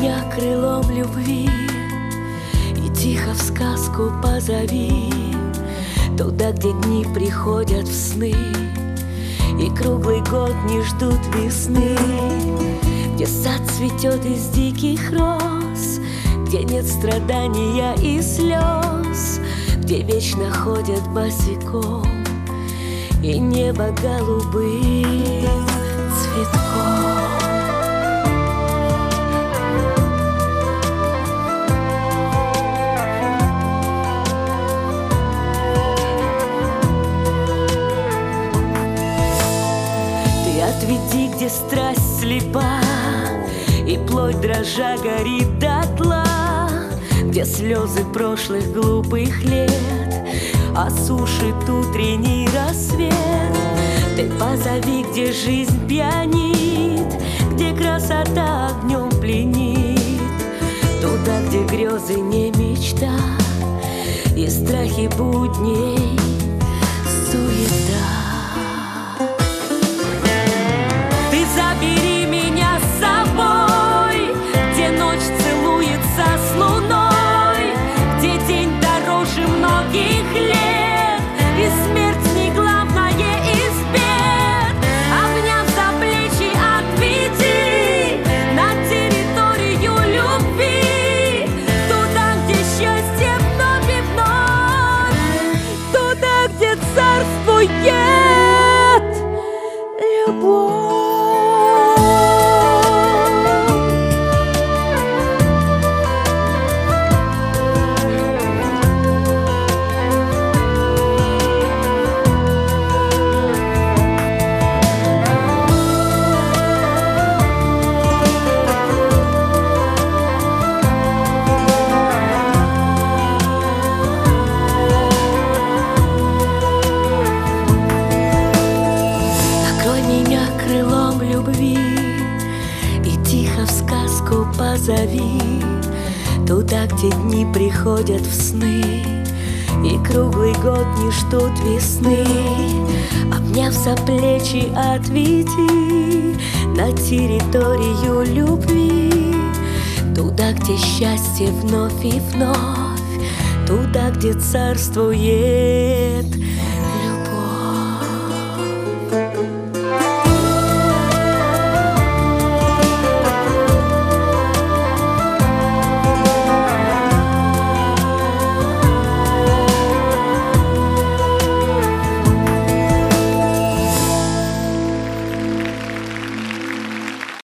меня крылом любви и тихо в сказку позови, туда, где дни приходят в сны и круглый год не ждут весны, где сад цветет из диких роз, где нет страдания и слез, где вечно ходят босиком и небо голубым цветком. Отведи, где страсть слепа и плоть дрожа горит дотла, где слезы прошлых глупых лет осушит утренний рассвет. Ты позови, где жизнь пьянит, где красота огнем пленит, туда, где грезы не мечта и страхи будней суета. Забери меня с собой, где ночь целуется с луной, где день дороже многих лет, и смерть не главное из бед. Обняв за плечи, отведи на территорию любви, туда, где счастье вновь и вновь, туда, где царствует любовь. Крылом любви и тихо в сказку позови, туда, где дни приходят в сны и круглый год не ждут весны. Обняв за плечи, отведи на территорию любви, туда, где счастье вновь и вновь, туда, где царствует